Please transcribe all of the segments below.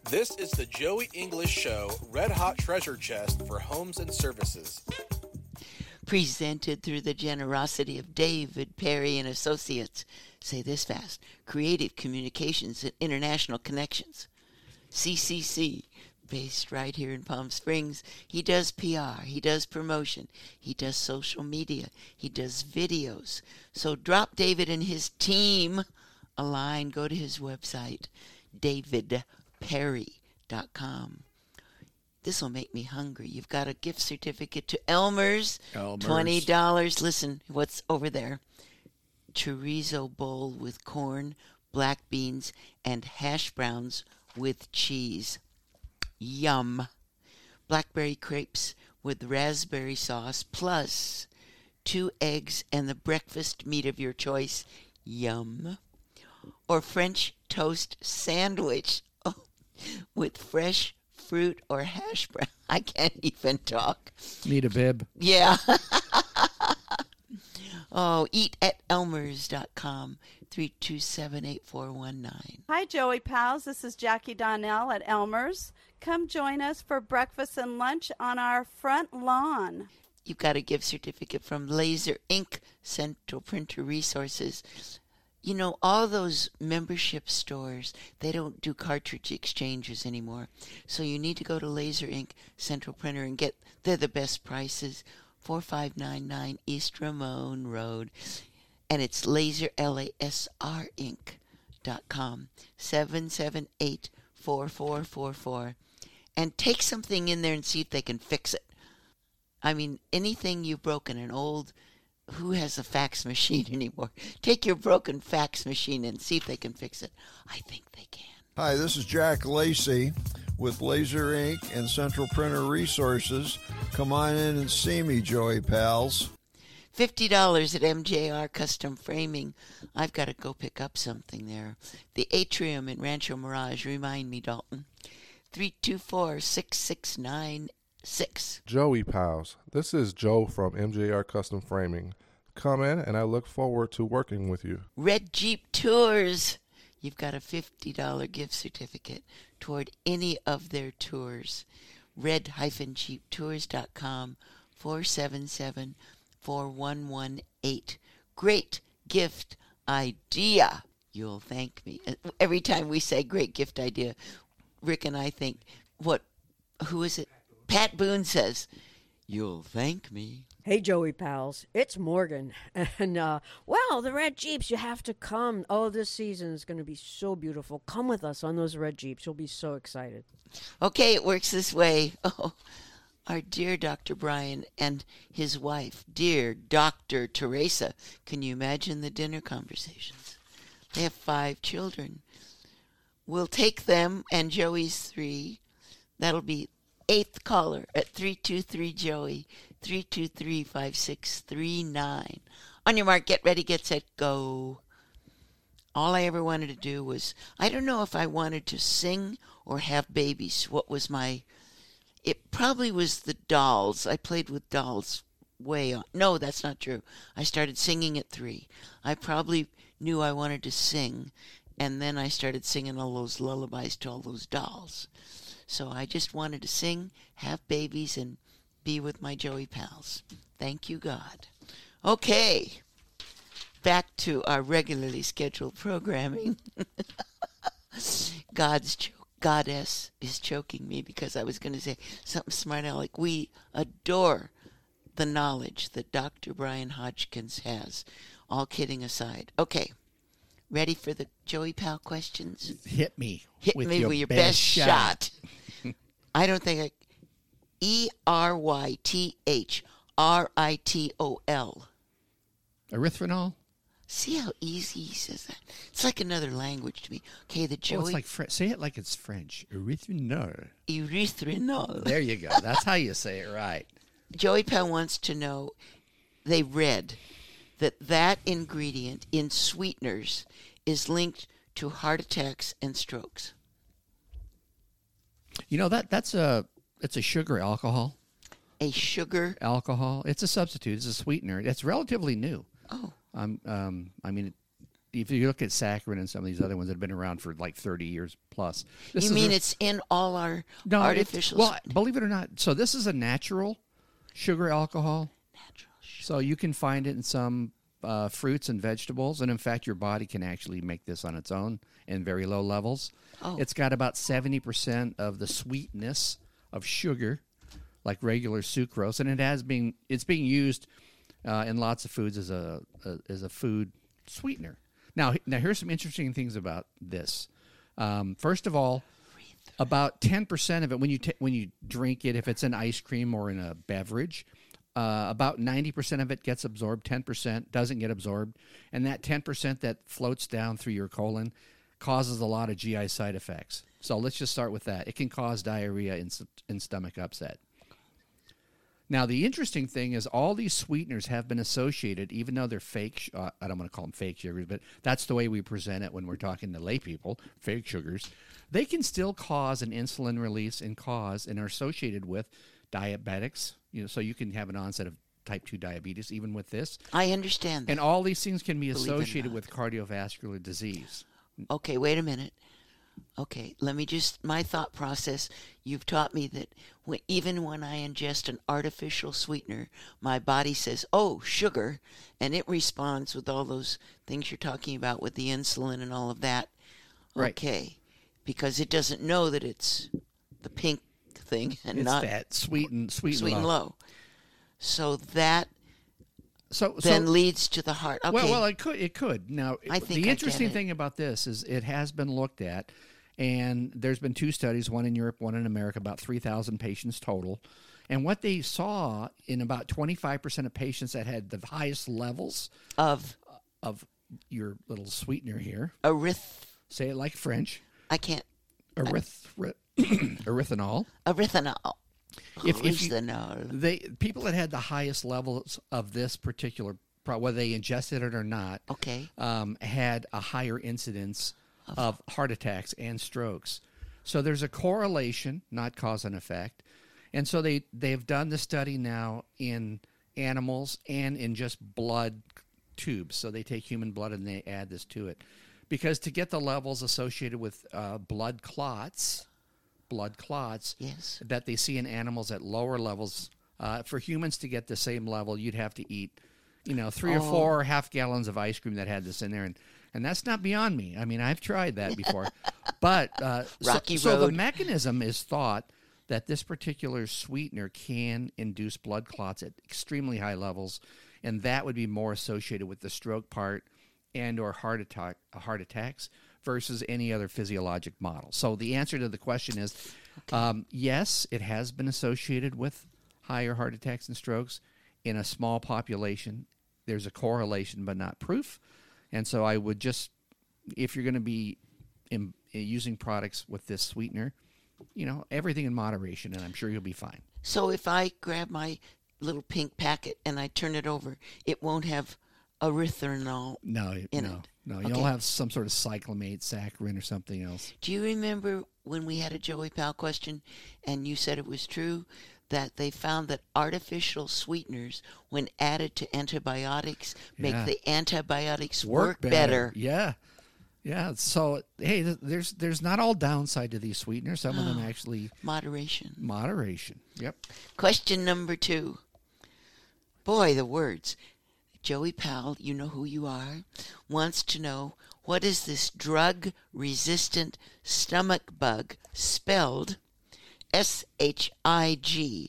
This is the Joey English Show Red Hot Treasure Chest for Homes and Services. Presented through the generosity of David Perry and Associates. Say this fast. Creative Communications and International Connections. CCC. Based right here in Palm Springs. He does PR. He does promotion. He does social media. He does videos. So drop David and his team a line. Go to his website, davidperry.com. This will make me hungry. You've got a gift certificate to Elmer's. $20. Listen, what's over there? Chorizo bowl with corn, black beans, and hash browns with cheese. Yum. Blackberry crepes with raspberry sauce, plus 2 eggs and the breakfast meat of your choice. Yum. Or French toast sandwich with fresh fruit or hash brown. I can't even talk. Need a bib? Yeah. Oh, eat at elmers.com, 327-8419. Hi, Joey Pals. This is Jackie Donnell at Elmer's. Come join us for breakfast and lunch on our front lawn. You've got a gift certificate from Laser Ink, Central Printer Resources. You know, all those membership stores, they don't do cartridge exchanges anymore. So you need to go to Laser Ink, Central Printer, and they're the best prices. 4599 East Ramon Road. And it's laser, LASR Inc.com, 778-4444. And take something in there and see if they can fix it. I mean, anything you've broken, an old... Who has a fax machine anymore? Take your broken fax machine and see if they can fix it. I think they can. Hi, this is Jack Lacey with Laser Inc. and Central Printer Resources. Come on in and see me, Joey Pals. $50 at MJR Custom Framing. I've got to go pick up something there. The Atrium in Rancho Mirage. Remind me, Dalton. 324-6696. Joey Pals, this is Joe from MJR Custom Framing. Come in and I look forward to working with you. Red Jeep Tours. You've got a $50 gift certificate toward any of their tours. red-jeeptours.com, 477-4118. Great gift idea. You'll thank me. Every time we say great gift idea, Rick and I think, who is it? Pat Boone says, you'll thank me. Hey, Joey Pals, it's Morgan. And, the Red Jeeps, you have to come. Oh, this season is going to be so beautiful. Come with us on those Red Jeeps. You'll be so excited. Okay, it works this way. Oh, our dear Dr. Brian and his wife, dear Dr. Teresa. Can you imagine the dinner conversations? They have 5 children. We'll take them and Joey's 3. That'll be 8th caller at 323-JOEY, 323-5639. On your mark, get ready, get set, go. All I ever wanted to do was, I don't know if I wanted to sing or have babies. It probably was the dolls. I played with dolls way on. No, that's not true. I started singing at 3. I probably knew I wanted to sing, and then I started singing all those lullabies to all those dolls. So I just wanted to sing, have babies, and be with my Joey Pals. Thank you, God. Okay, back to our regularly scheduled programming. Goddess is choking me because I was going to say something smart aleck. We adore the knowledge that Dr. Brian Hodgkins has. All kidding aside. Okay, ready for the Joey Pal questions? Hit me. Hit me with your best shot. I don't think ERYTHRITOL. Erythritol? See how easy he says that? It's like another language to me. Okay, the Joey... Oh, it's like say it like it's French. Erythritol. Erythritol. There you go. That's how you say it right. Joey Pal wants to know, they read that ingredient in sweeteners is linked to heart attacks and strokes. You know, it's a sugar alcohol. A sugar alcohol. It's a substitute. It's a sweetener. It's relatively new. Oh. I mean, if you look at saccharin and some of these other ones that have been around for like 30 years plus. You mean it's in all our artificial? Well, believe it or not, so this is a natural sugar alcohol. Natural sugar. So you can find it in some fruits and vegetables, and in fact, your body can actually make this on its own in very low levels. Oh. It's got about 70% of the sweetness of sugar, like regular sucrose, and it's being used in lots of foods as a food sweetener. Now here's some interesting things about this. First of all, about 10% of it when you drink it, if it's in ice cream or in a beverage, about 90% of it gets absorbed. 10% doesn't get absorbed, and that 10% that floats down through your colon causes a lot of GI side effects. So let's just start with that. It can cause diarrhea and stomach upset. Now, the interesting thing is all these sweeteners have been associated, even though they're fake, I don't want to call them fake sugars, but that's the way we present it when we're talking to lay people, fake sugars. They can still cause an insulin release and are associated with diabetics. So you can have an onset of type 2 diabetes even with this. I understand that. And all these things can be Believe it or associated not. with cardiovascular disease. Okay, wait a minute. Okay, let me my thought process. You've taught me that even when I ingest an artificial sweetener, my body says, oh, sugar, and it responds with all those things you're talking about with the insulin and all of that. Right. Okay, because it doesn't know that it's the pink thing and It's not that sweet and low. So that So then leads to the heart. Okay. Well, it could. Now, I think the I interesting get it. thing about this is it has been looked at, and there's been 2 studies, one in Europe, one in America, about 3,000 patients total. And what they saw in about 25% of patients that had the highest levels of your little sweetener here, say it like French, I can't. erythanol. Erythanol. If you- Erythanol. People that had the highest levels of this particular, whether they ingested it or not, Okay. had a higher incidence of heart attacks and strokes. So there's a correlation, not cause and effect. And so they've done the study now in animals and in just blood tubes. So they take human blood and they add this to it. Because to get the levels associated with blood clots Yes. that they see in animals at lower levels, for humans to get the same level, you'd have to eat, 3 or 4 half gallons of ice cream that had this in there. And that's not beyond me. I mean, I've tried that before. But Rocky so the Road. mechanism is thought that this particular sweetener can induce blood clots at extremely high levels, and that would be more associated with the stroke part and or heart attacks versus any other physiologic model. So the answer to the question is yes, it has been associated with higher heart attacks and strokes in a small population. There's a correlation, but not proof. And so I would just, if you're going to be using products with this sweetener, everything in moderation, and I'm sure you'll be fine. So if I grab my little pink packet and I turn it over, it won't have erythanol in it. No, Okay. you'll have some sort of cyclamate, saccharin, or something else. Do you remember when we had a Joey Pal question and you said it was true that they found that artificial sweeteners, when added to antibiotics, make Yeah. the antibiotics work better? Yeah. So hey, there's not all downside to these sweeteners. Some of them actually Moderation. Yep. Question number 2. Boy, the words. Joey Powell, you know who you are, wants to know, what is this drug-resistant stomach bug spelled Shigellosis?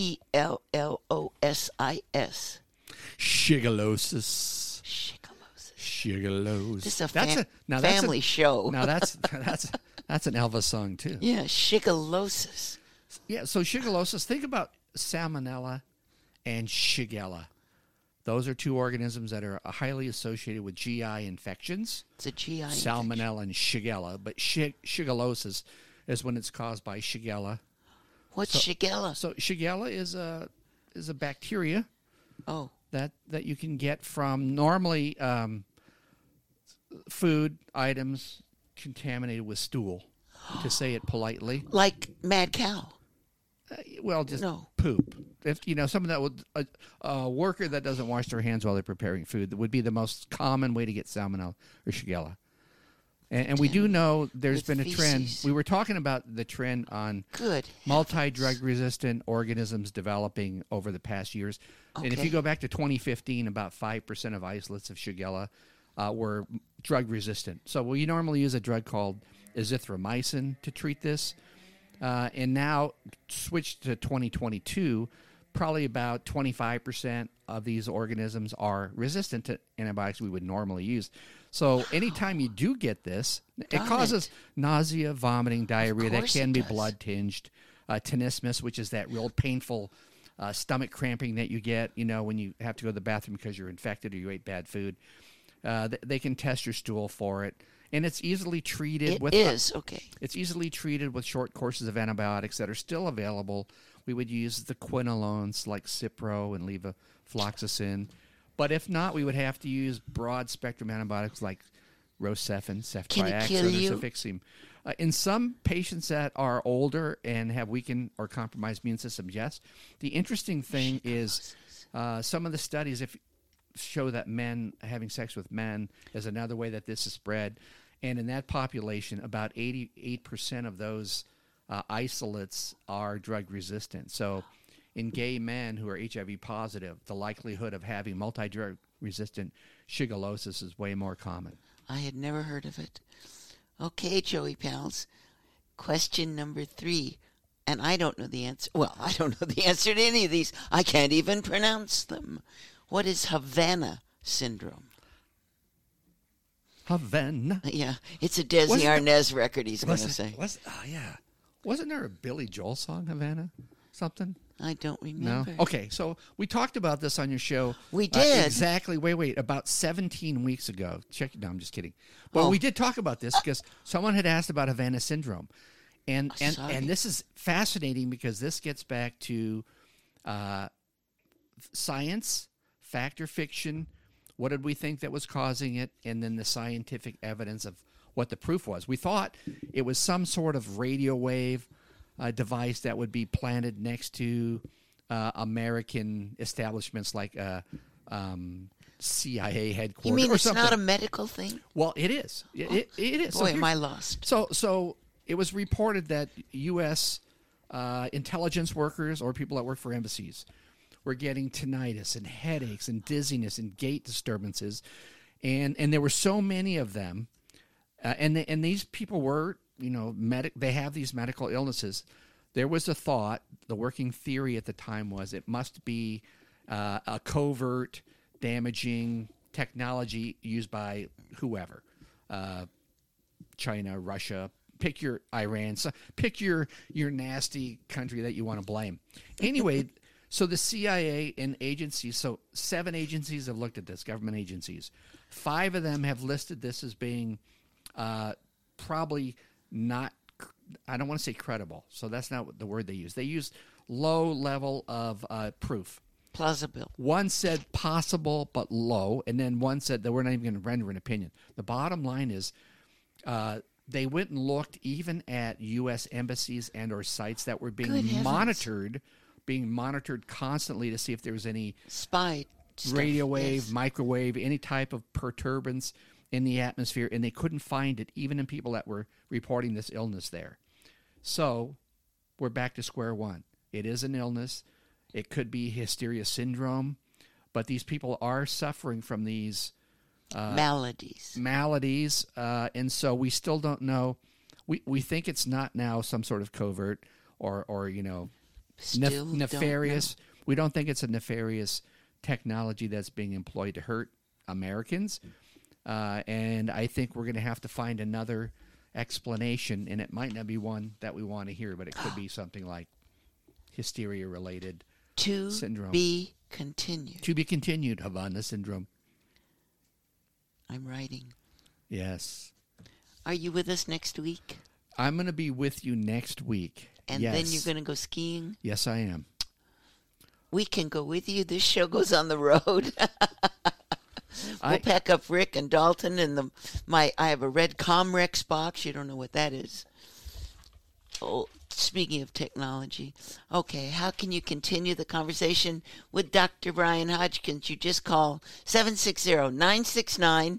Shigellosis. This is a That's family show. Now that's an Elvis song too. Yeah, shigellosis. Yeah, so shigellosis, think about salmonella and shigella. Those are 2 organisms that are highly associated with GI infections. It's a GI Salmonella and shigella, but shigellosis is when it's caused by shigella. What's shigella? So shigella is a bacteria Oh, that you can get from normally food items contaminated with stool, to say it politely. like mad cow. Well, just No. poop. if someone that would a worker that doesn't wash their hands while they're preparing food, that would be the most common way to get salmonella or Shigella. And we do know there's With been a trend. feces. We were talking about the trend on Good. multi-drug resistant organisms developing over the past years. And if Okay. you go back to 2015, about 5% of isolates of Shigella were drug resistant. So we normally use a drug called azithromycin to treat this. And now, switched to 2022, probably about 25% of these organisms are resistant to antibiotics we would normally use. So anytime you do get this, it Got causes it. nausea, vomiting, diarrhea. That course can it be does. blood-tinged. Tenesmus, which is that real painful stomach cramping that you get, when you have to go to the bathroom because you're infected or you ate bad food. They can test your stool for it. And it's easily treated It with... is. Okay. It's easily treated with short courses of antibiotics that are still available. We would use the quinolones like Cipro and levofloxacin. But if not, we would have to use broad-spectrum antibiotics like Rocephin, Can it ceftriaxone, kill or you? Cefixime. In some patients that are older and have weakened or compromised immune systems, yes. The interesting thing is some of the studies show that men having sex with men is another way that this is spread. And in that population, about 88% of those isolates are drug resistant. So in gay men who are HIV positive, the likelihood of having multi-drug resistant shigellosis is way more common. I had never heard of it. Okay, Joey Pals. Question number 3. And I don't know the answer. Well, I don't know the answer to any of these. I can't even pronounce them. What is Havana syndrome? Havana. Yeah, it's a Desi Wasn't Arnaz record, he's going to say. Yeah. Wasn't there a Billy Joel song, Havana? Something? I don't No? remember. Okay, so we talked about this on your show. We did. Exactly. Wait. About 17 weeks ago. No, I'm just kidding. But Oh. we did talk about this because someone had asked about Havana syndrome. And Sorry. this is fascinating because this gets back to science, fact or fiction. What did we think that was causing it? And then the scientific evidence of what the proof was. We thought it was some sort of radio wave device that would be planted next to American establishments like CIA headquarters. You mean or it's something. not a medical thing? Well, it is. It is. Boy, here's- am I lost. so it was reported that U.S. Intelligence workers or people that work for embassies were getting tinnitus and headaches and dizziness and gait disturbances, and there were so many of them, and these people were they have these medical illnesses. There was a thought, the working theory at the time was it must be a covert, damaging technology used by whoever. China, Russia, pick your Iran, so pick your nasty country that you want to blame. Anyway, so the CIA and agencies, so 7 agencies have looked at this, government agencies. 5 of them have listed this as being probably not, I don't want to say credible, so that's not the word they use. They use low level of proof. Plausible. One said possible but low, and then one said that we're not even going to render an opinion. The bottom line is they went and looked even at U.S. embassies and or sites that were Good being heavens. monitored constantly to see if there was any Spy stuff, radio wave, yes. microwave, any type of perturbance in the atmosphere, and they couldn't find it even in people that were reporting this illness there. So we're back to square one. It is an illness. It could be hysteria syndrome, but these people are suffering from these maladies. and so we still don't know. We think it's not now some sort of covert or Still don't nefarious. We don't think it's a nefarious technology that's being employed to hurt Americans. And I think we're going to have to find another explanation, and it might not be one that we want to hear, but it could be something like hysteria-related To syndrome. be continued. To be continued, Havana syndrome. I'm writing. Yes. Are you with us next week? I'm going to be with you next week. And yes. then you're going to go skiing? Yes, I am. We can go with you. This show goes on the road. We'll pack up Rick and Dalton and I have a red Comrex box. You don't know what that is. Oh, speaking of technology, okay, how can you continue the conversation with Dr. Brian Hodgkins? You just call 760-969.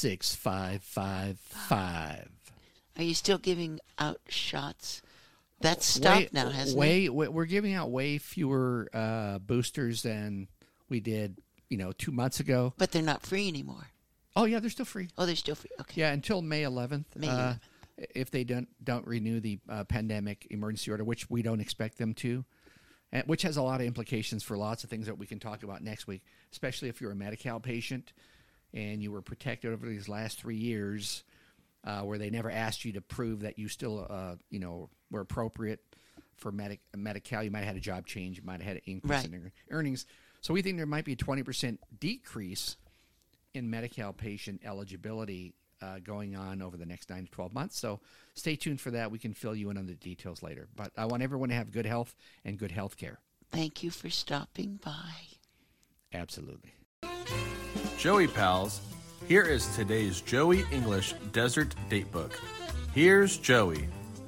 6555. Are you still giving out shots? That's stopped now, hasn't it? We're giving out way fewer boosters than we did, 2 months ago. But they're not free anymore. Oh, yeah, they're still free. Oh, they're still free. Okay. Yeah, until May 11th. May 11th. If they don't renew the pandemic emergency order, which we don't expect them to, which has a lot of implications for lots of things that we can talk about next week, especially if you're a Medi-Cal patient and you were protected over these last 3 years where they never asked you to prove that you still, were appropriate for Medi-Cal. You might have had a job change. You might have had an increase in earnings. So we think there might be a 20% decrease in Medi-Cal patient eligibility going on over the next 9 to 12 months. So stay tuned for that. We can fill you in on the details later. But I want everyone to have good health and good health care. Thank you for stopping by. Absolutely. Joey Pals, here is today's Joey English Desert Datebook. Here's Joey.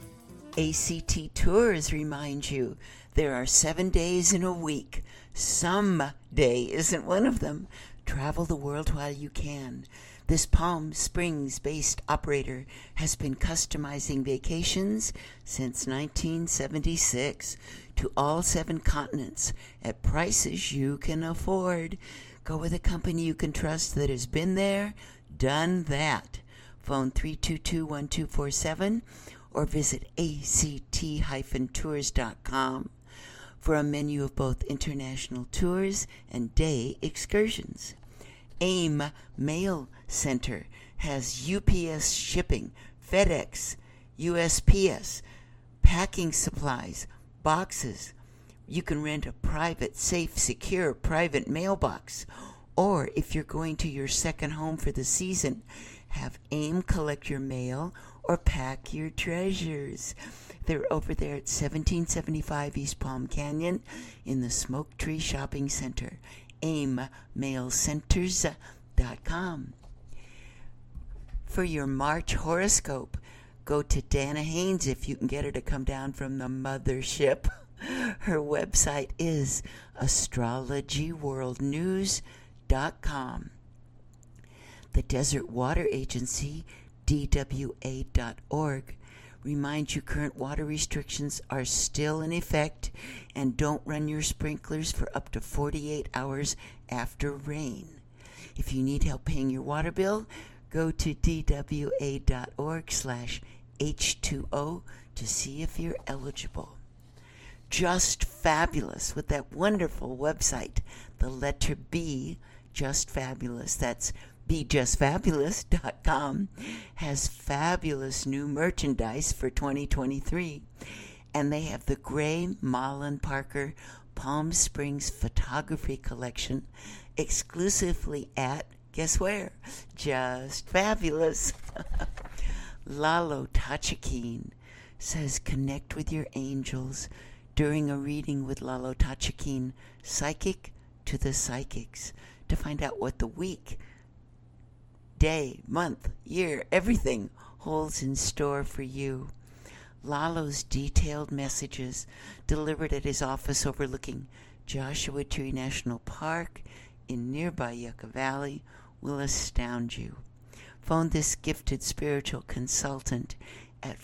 ACT Tours remind you there are 7 days in a week. Some day isn't one of them. Travel the world while you can. This Palm Springs-based operator has been customizing vacations since 1976 to all 7 continents at prices you can afford. Go with a company you can trust that has been there, done that. Phone 322-1247 or visit act-tours.com for a menu of both international tours and day excursions. AIM Mail Center has UPS shipping, FedEx, USPS, packing supplies, boxes. You can rent a private, safe, secure private mailbox. Or if you're going to your second home for the season, have AIM collect your mail or pack your treasures. They're over there at 1775 East Palm Canyon in the Smoke Tree Shopping Center. AIMmailcenters.com. For your March horoscope, go to Dana Haynes if you can get her to come down from the mothership. Her website is astrologyworldnews.com. The Desert Water Agency, DWA.org, reminds you current water restrictions are still in effect and don't run your sprinklers for up to 48 hours after rain. If you need help paying your water bill, go to dwa.org/H2O to see if you're eligible. Just Fabulous with that wonderful website, the letter B, Just Fabulous. That's BeJustFabulous.com has fabulous new merchandise for 2023. And they have the Gray Mullen Parker Palm Springs Photography Collection exclusively at, guess where? Just Fabulous. Lalo Tachikine says connect with your angels during a reading with Lalo Tachikine, psychic to the psychics, to find out what the week, day, month, year, everything holds in store for you. Lalo's detailed messages delivered at his office overlooking Joshua Tree National Park in nearby Yucca Valley will astound you. Phone this gifted spiritual consultant at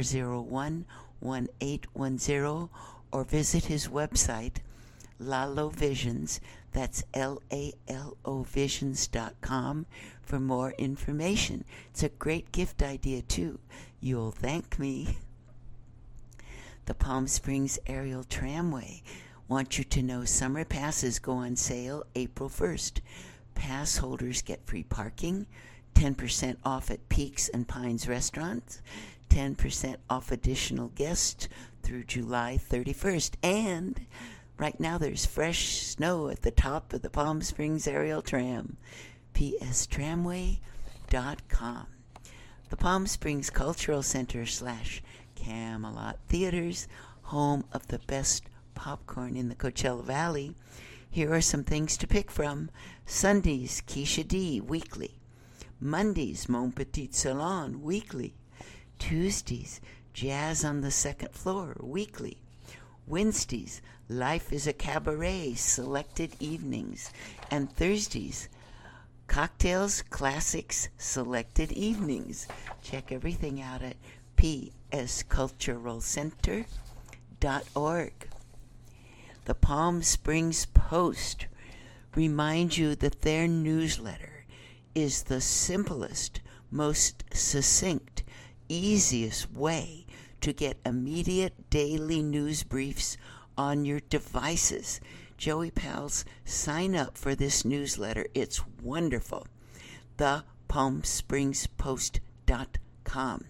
401-1810 or visit his website, Lalo Visions, that's LALO Visions.com, for more information. It's a great gift idea, too. You'll thank me. The Palm Springs Aerial Tramway want you to know summer passes go on sale April 1st. Pass holders get free parking, 10% off at Peaks and Pines restaurants, 10% off additional guests through July 31st. And right now there's fresh snow at the top of the Palm Springs Aerial Tram. pstramway.com. The Palm Springs Cultural Center / Camelot Theaters, home of the best popcorn in the Coachella Valley. Here are some things to pick from. Sundays, Keisha D, weekly. Mondays, Mon Petit Salon, weekly. Tuesdays, Jazz on the Second Floor, weekly. Wednesdays, Life is a Cabaret, selected evenings. And Thursdays, Cocktails, Classics, selected evenings. Check everything out at psculturalcenter.org. The Palm Springs Post reminds you that their newsletter is the simplest, most succinct, easiest way to get immediate daily news briefs on your devices. Joey Pals, sign up for this newsletter. It's wonderful. ThePalmSpringsPost.com.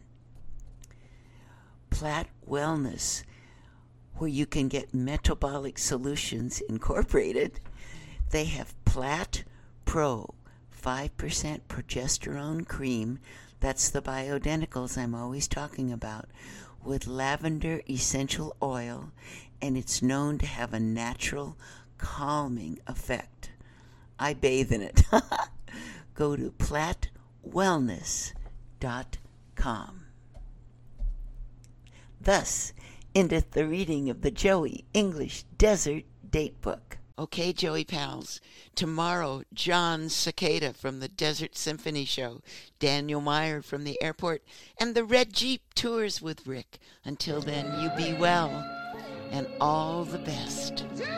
Platt Wellness, where you can get Metabolic Solutions Incorporated. They have Platt Pro 5% progesterone cream. That's the bioidenticals I'm always talking about, with lavender essential oil, and it's known to have a natural calming effect. I bathe in it. Go to plattwellness.com. Thus endeth the reading of the Joey English Desert Date Book. Okay, Joey Pals, tomorrow, John Cicada from the Desert Symphony Show, Daniel Meyer from the airport, and the Red Jeep tours with Rick. Until then, you be well, and all the best.